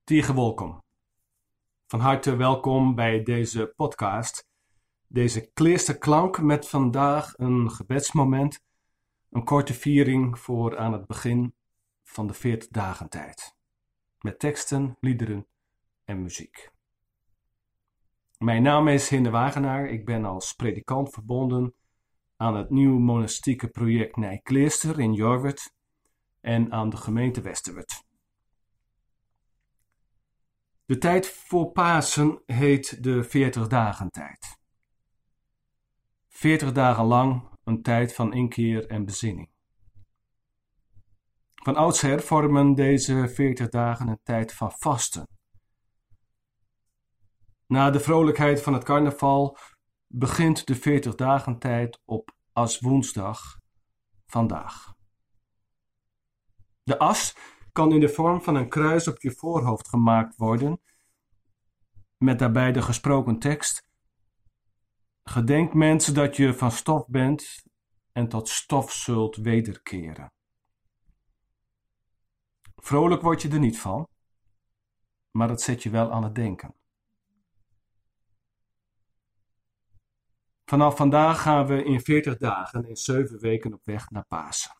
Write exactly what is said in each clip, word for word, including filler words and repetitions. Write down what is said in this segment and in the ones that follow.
Tige welkom. Van harte welkom bij deze podcast. Deze kleerste klank met vandaag een gebedsmoment. Een korte viering voor aan het begin van de veertig dagen tijd. Met teksten, liederen en muziek. Mijn naam is Hinde Wagenaar. Ik ben als predikant verbonden aan het nieuw monastieke project Nijkleerster in Jorwert en aan de gemeente Westerwerd. De tijd voor Pasen heet de veertig dagen tijd. veertig dagen lang een tijd van inkeer en bezinning. Van oudsher vormen deze veertig dagen een tijd van vasten. Na de vrolijkheid van het carnaval begint de veertig dagen tijd op Aswoensdag, vandaag. De as kan in de vorm van een kruis op je voorhoofd gemaakt worden, met daarbij de gesproken tekst: gedenk mensen dat je van stof bent en tot stof zult wederkeren. Vrolijk word je er niet van, maar het zet je wel aan het denken. Vanaf vandaag gaan we in veertig dagen in zeven weken op weg naar Pasen.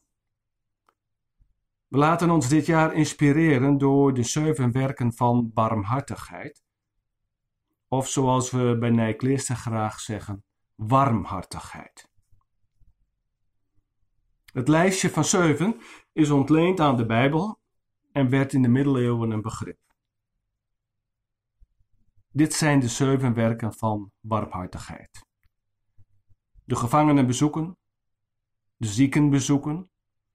We laten ons dit jaar inspireren door de zeven werken van barmhartigheid. Of zoals we bij Nijkleerster graag zeggen, warmhartigheid. Het lijstje van zeven is ontleend aan de Bijbel en werd in de middeleeuwen een begrip. Dit zijn de zeven werken van barmhartigheid. De gevangenen bezoeken, de zieken bezoeken,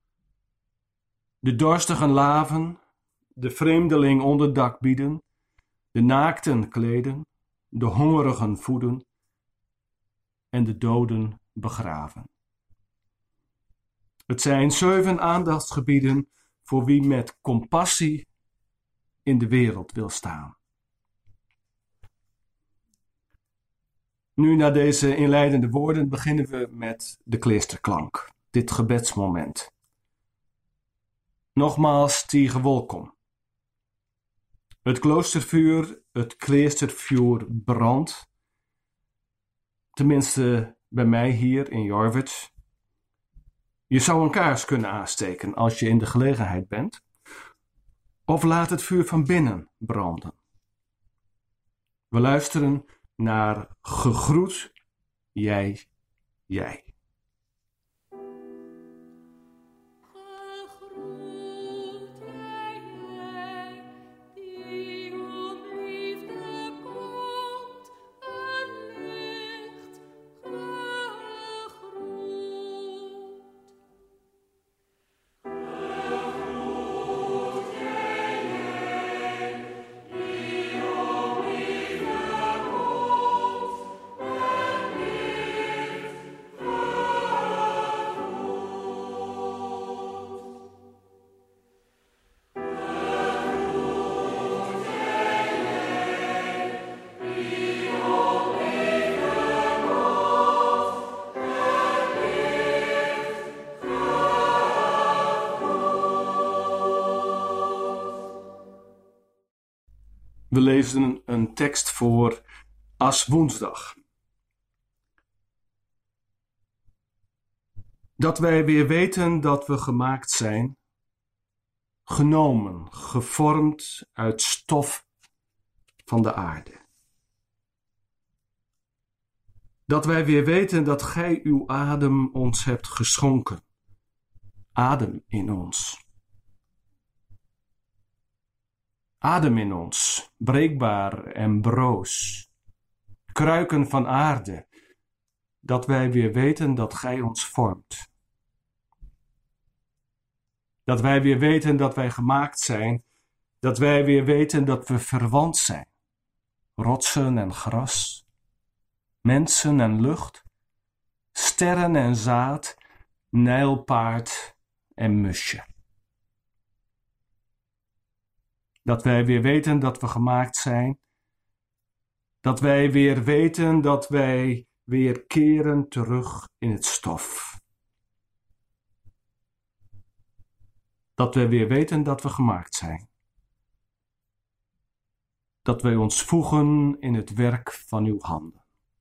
de dorstigen laven, de vreemdeling onderdak bieden, de naakten kleden, de hongerigen voeden en de doden begraven. Het zijn zeven aandachtsgebieden voor wie met compassie in de wereld wil staan. Nu, na deze inleidende woorden, beginnen we met de kleersterklank, dit gebedsmoment. Nogmaals, Tige welkom. Het kloostervuur, het kleerstervuur brandt. Tenminste, bij mij hier in Jorwert. Je zou een kaars kunnen aansteken als je in de gelegenheid bent. Of laat het vuur van binnen branden. We luisteren naar Gegroet, jij, jij. We lezen een tekst voor Aswoensdag. Dat wij weer weten dat we gemaakt zijn, genomen, gevormd uit stof van de aarde. Dat wij weer weten dat gij uw adem ons hebt geschonken, adem in ons. Adem in ons, breekbaar en broos, kruiken van aarde, dat wij weer weten dat gij ons vormt. Dat wij weer weten dat wij gemaakt zijn, dat wij weer weten dat we verwant zijn. Rotsen en gras, mensen en lucht, sterren en zaad, nijlpaard en musje. Dat wij weer weten dat we gemaakt zijn. Dat wij weer weten dat wij weer keren terug in het stof. Dat we weer weten dat we gemaakt zijn. dat wij ons voegen in het werk van uw handen.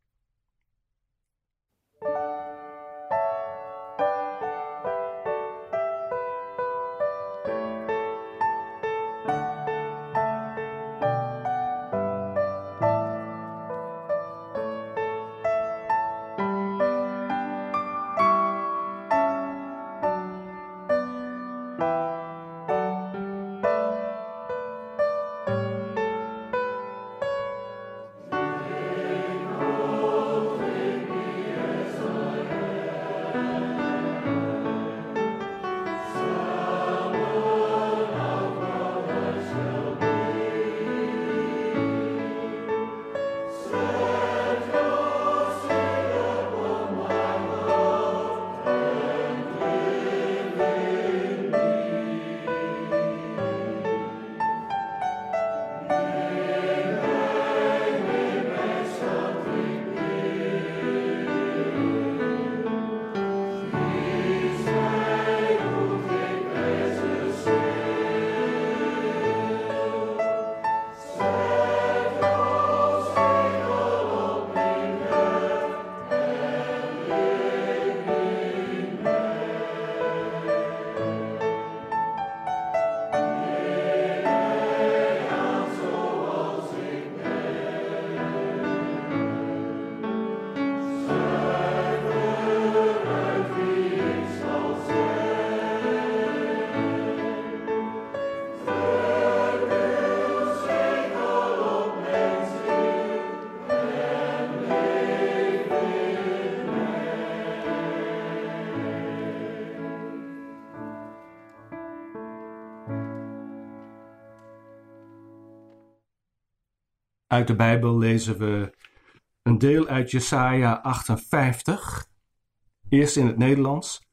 Uit de Bijbel lezen we een deel uit Jesaja achtenvijftig, eerst in het Nederlands,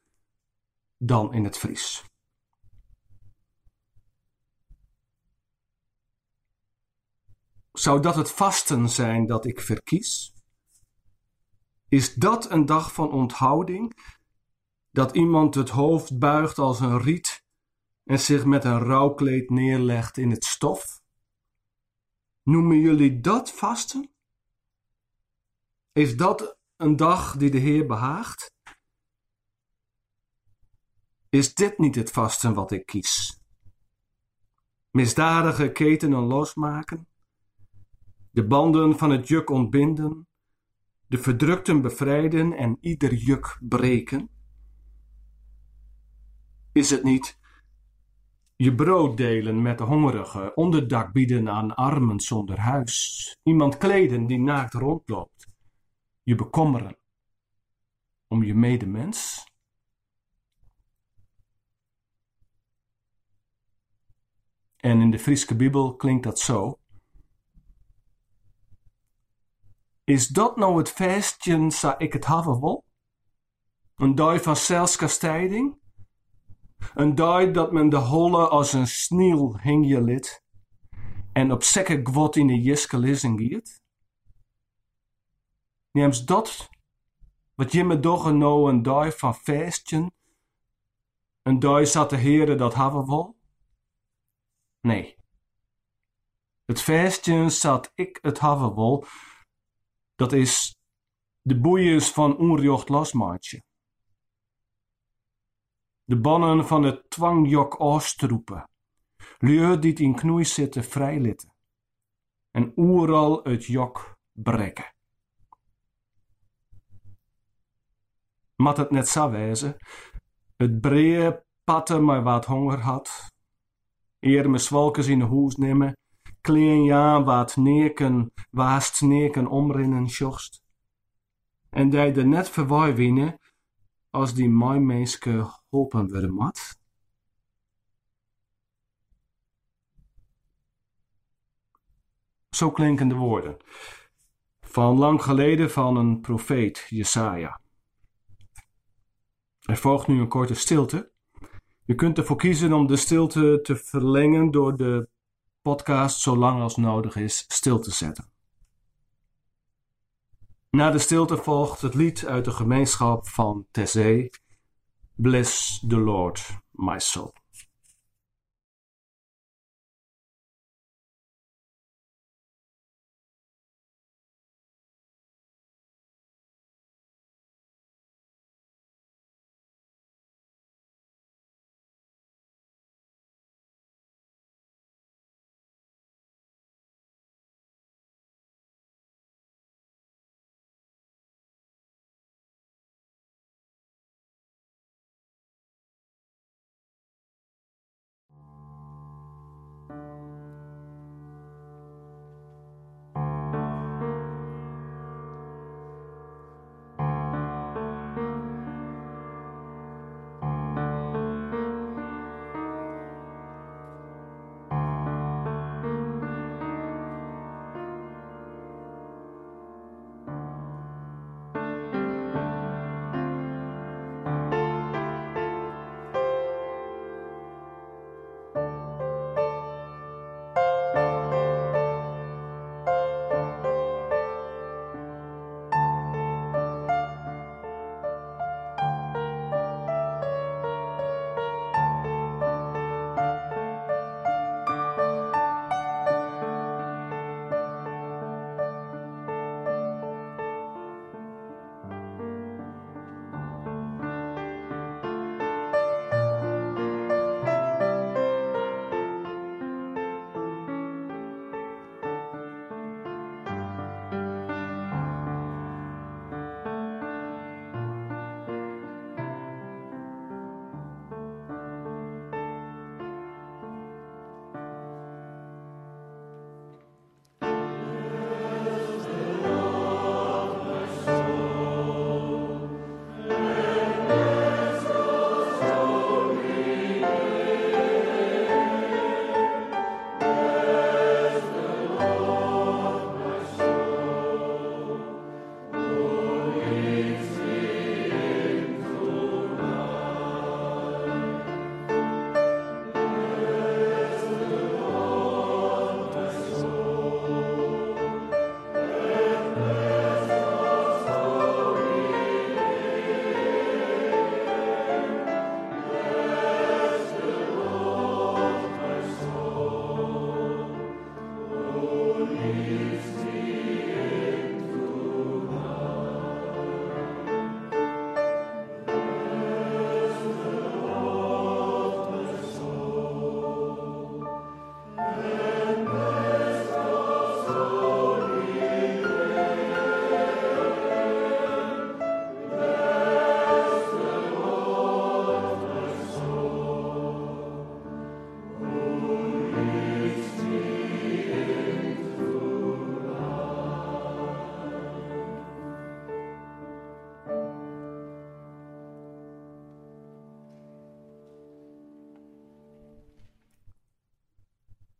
dan in het Fries. Zou dat het vasten zijn dat ik verkies? Is dat een dag van onthouding, dat iemand het hoofd buigt als een riet en zich met een rouwkleed neerlegt in het stof? Noemen jullie dat vasten? Is dat een dag die de Heer behaagt? Is dit niet het vasten wat ik kies? Misdadige ketenen losmaken, de banden van het juk ontbinden, de verdrukten bevrijden en ieder juk breken? Is het niet je brood delen met de hongerigen, onderdak bieden aan armen zonder huis, iemand kleden die naakt rondloopt, je bekommeren om je medemens? En in de Friese Bijbel klinkt dat zo. Is dat nou het feestje sa ik het hebben wil? Een dag van zelfskastijding? Een dag dat men de holle als een sniel hing je lid en op zekke gwot in de jiske lissen giet? Neems dat wat je me doch nou een dag van feestje, een dag zat de Heere dat hebben wil? Nee. Het feestje zat ik het hebben wil, dat is de boeiers van onrecht losmaatje. De bannen van het dwangjok afstroepen, lui die in knoei zitten vrijlitten en overal het jok brekken. Mat het net zo wezen, het brede patte maar wat honger had, eer me zwalkes in de hoes nemen, klein ja wat neken, waast neken omrinnen sjochst, en die er net verwaai winnen, als die mooi menske holpen worden mat. Zo klinken de woorden van lang geleden van een profeet, Jesaja. Er volgt nu een korte stilte. Je kunt ervoor kiezen om de stilte te verlengen door de podcast zo lang als nodig is stil te zetten. Na de stilte volgt het lied uit de gemeenschap van Tessé, Bless the Lord, my soul.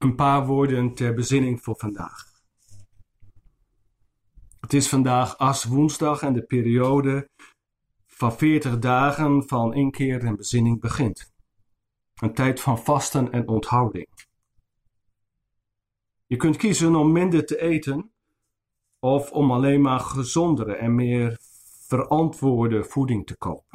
Een paar woorden ter bezinning voor vandaag. Het is vandaag Aswoensdag en de periode van veertig dagen van inkeer en bezinning begint. Een tijd van vasten en onthouding. Je kunt kiezen om minder te eten of om alleen maar gezondere en meer verantwoorde voeding te kopen.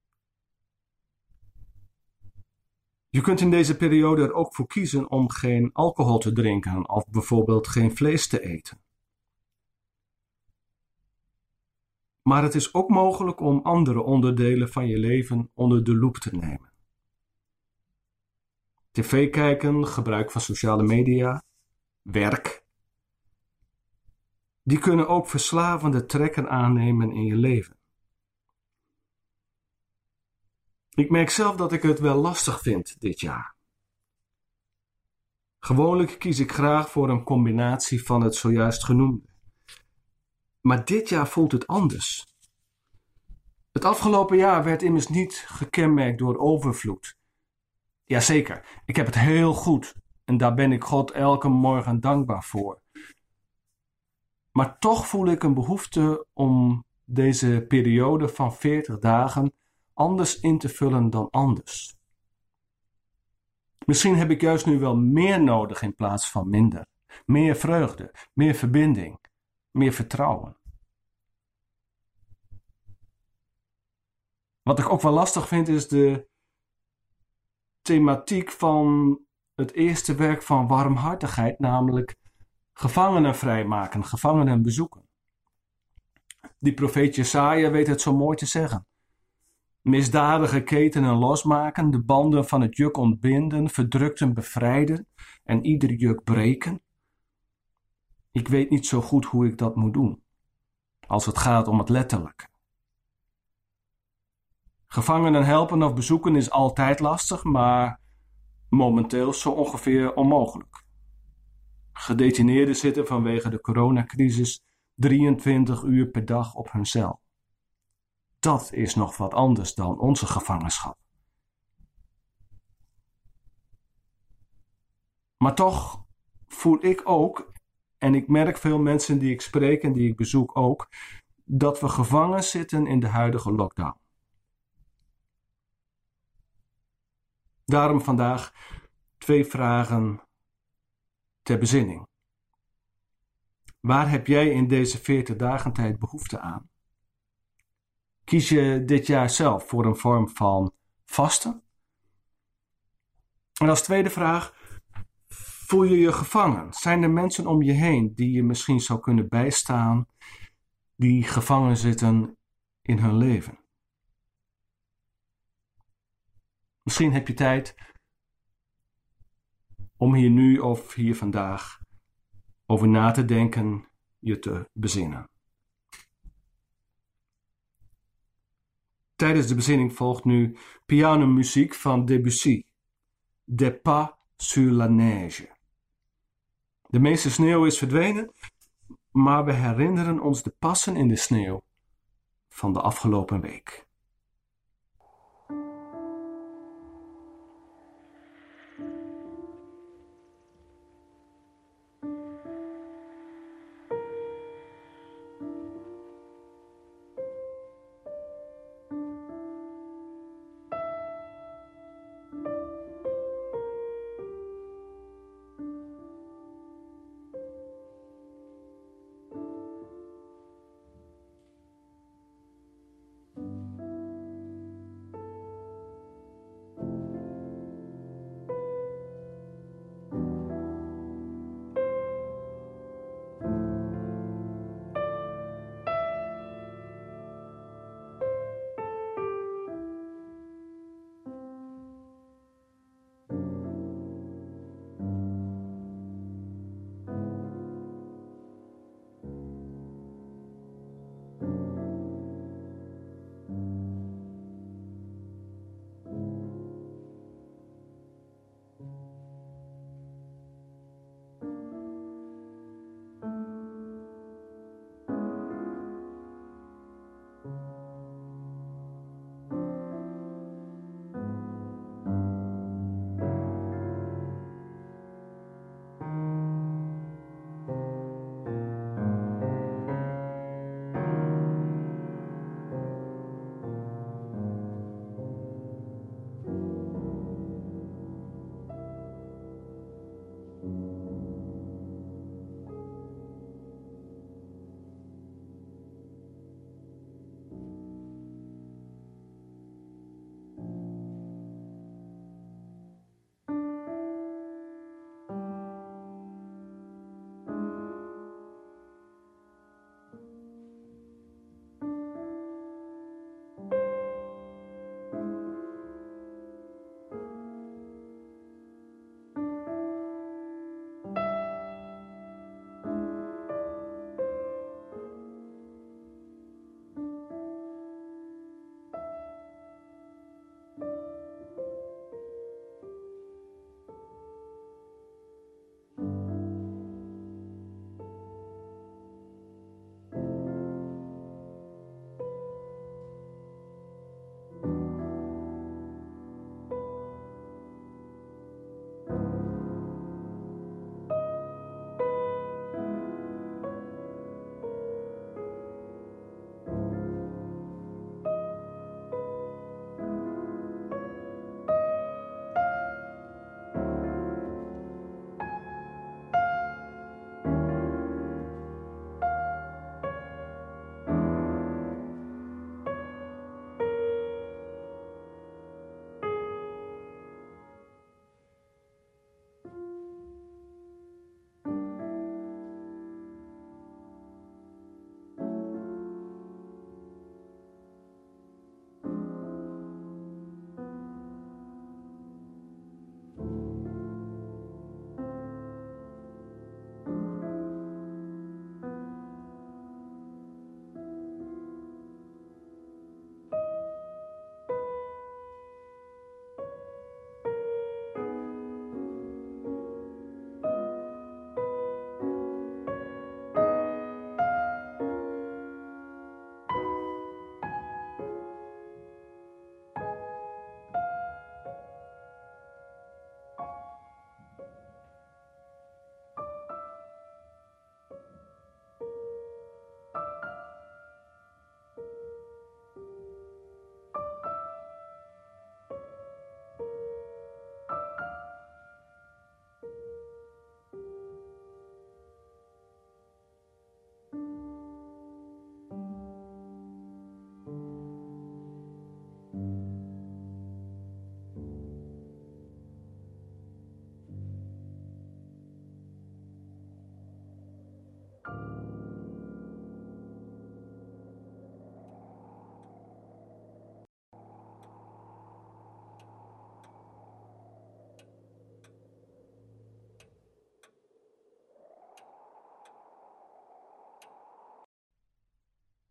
Je kunt in deze periode er ook voor kiezen om geen alcohol te drinken of bijvoorbeeld geen vlees te eten. Maar het is ook mogelijk om andere onderdelen van je leven onder de loep te nemen. T V kijken, gebruik van sociale media, werk. Die kunnen ook verslavende trekken aannemen in je leven. Ik merk zelf dat ik het wel lastig vind dit jaar. Gewoonlijk kies ik graag voor een combinatie van het zojuist genoemde. Maar dit jaar voelt het anders. Het afgelopen jaar werd immers niet gekenmerkt door overvloed. Jazeker, ik heb het heel goed en daar ben ik God elke morgen dankbaar voor. Maar toch voel ik een behoefte om deze periode van veertig dagen anders in te vullen dan anders. Misschien heb ik juist nu wel meer nodig in plaats van minder. Meer vreugde, meer verbinding, meer vertrouwen. Wat ik ook wel lastig vind is de thematiek van het eerste werk van warmhartigheid, namelijk gevangenen vrijmaken, gevangenen bezoeken. Die profeet Jesaja weet het zo mooi te zeggen. Misdadige ketenen losmaken, de banden van het juk ontbinden, verdrukten bevrijden en ieder juk breken. Ik weet niet zo goed hoe ik dat moet doen, als het gaat om het letterlijke. Gevangenen helpen of bezoeken is altijd lastig, maar momenteel zo ongeveer onmogelijk. Gedetineerden zitten vanwege de coronacrisis drieëntwintig uur per dag op hun cel. Dat is nog wat anders dan onze gevangenschap. Maar toch voel ik ook, en ik merk veel mensen die ik spreek en die ik bezoek ook, dat we gevangen zitten in de huidige lockdown. Daarom vandaag twee vragen ter bezinning. Waar heb jij in deze veertig dagen tijd behoefte aan? Kies je dit jaar zelf voor een vorm van vasten? En als tweede vraag, voel je je gevangen? Zijn er mensen om je heen die je misschien zou kunnen bijstaan, die gevangen zitten in hun leven? Misschien heb je tijd om hier nu of hier vandaag over na te denken, je te bezinnen. Tijdens de bezinning volgt nu pianomuziek van Debussy, Des pas sur la neige. De meeste sneeuw is verdwenen, maar we herinneren ons de passen in de sneeuw van de afgelopen week.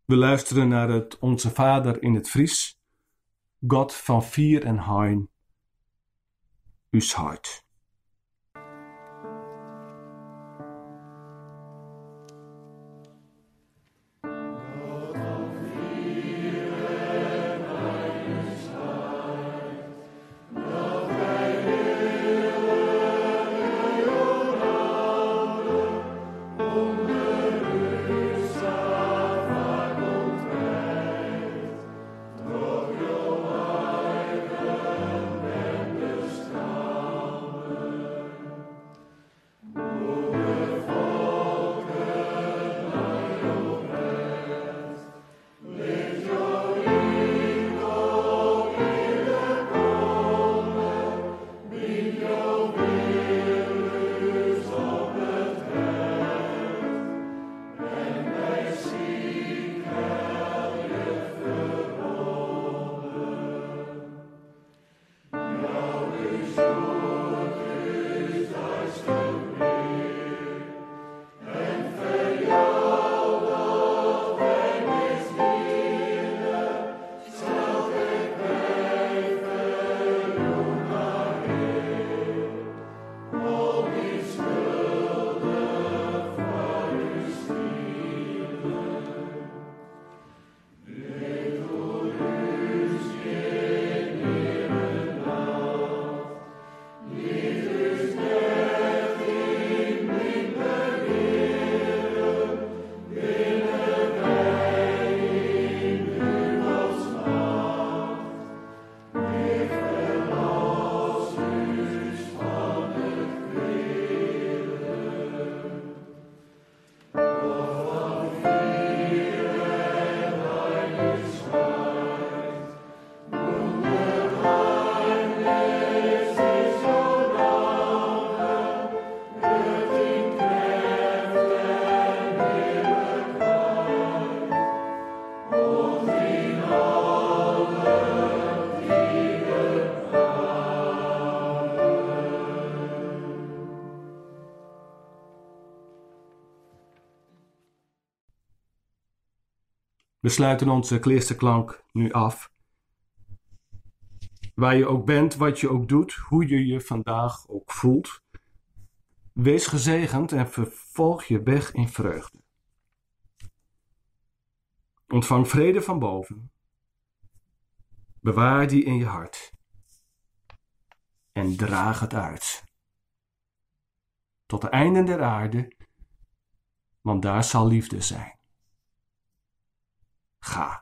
We luisteren naar het Onze Vader in het Fries. God van vier en hein, us hart. We sluiten onze Kleersterklank nu af. Waar je ook bent, wat je ook doet, hoe je je vandaag ook voelt. Wees gezegend en vervolg je weg in vreugde. Ontvang vrede van boven. Bewaar die in je hart. En draag het uit. Tot de einden der aarde, want daar zal liefde zijn. Ga.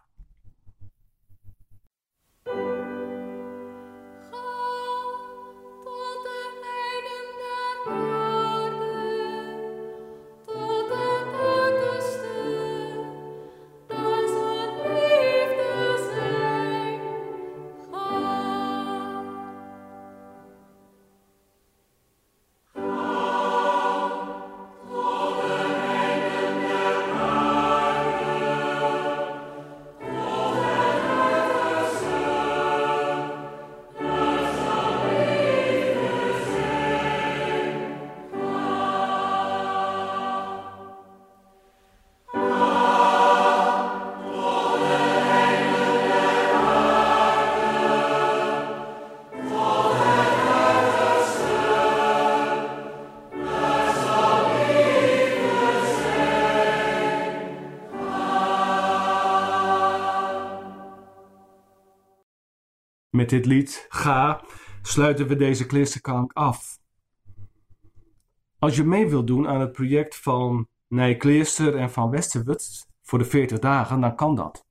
Met dit lied, Ga, sluiten we deze Kleersterklank af. Als je mee wilt doen aan het project van Nijkleerster en van Westerwut voor de veertig dagen, dan kan dat.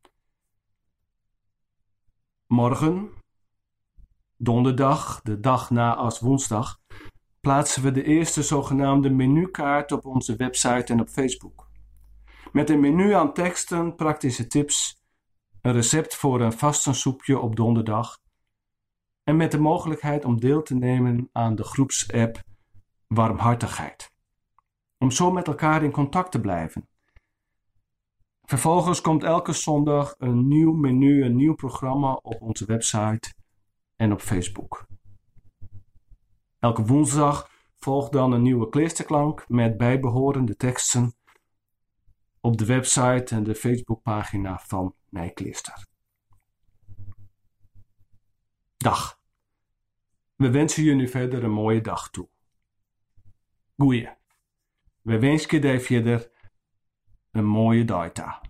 Morgen, donderdag, de dag na als woensdag, plaatsen we de eerste zogenaamde menukaart op onze website en op Facebook. Met een menu aan teksten, praktische tips, een recept voor een vastensoepje op donderdag en met de mogelijkheid om deel te nemen aan de groepsapp Warmhartigheid. Om zo met elkaar in contact te blijven. Vervolgens komt elke zondag een nieuw menu, een nieuw programma op onze website en op Facebook. Elke woensdag volgt dan een nieuwe Kleersterklank met bijbehorende teksten op de website en de Facebookpagina van Nijklister. Dag. We wensen je nu verder een mooie dag toe. Goeie. We wensen je verder een mooie dag toe.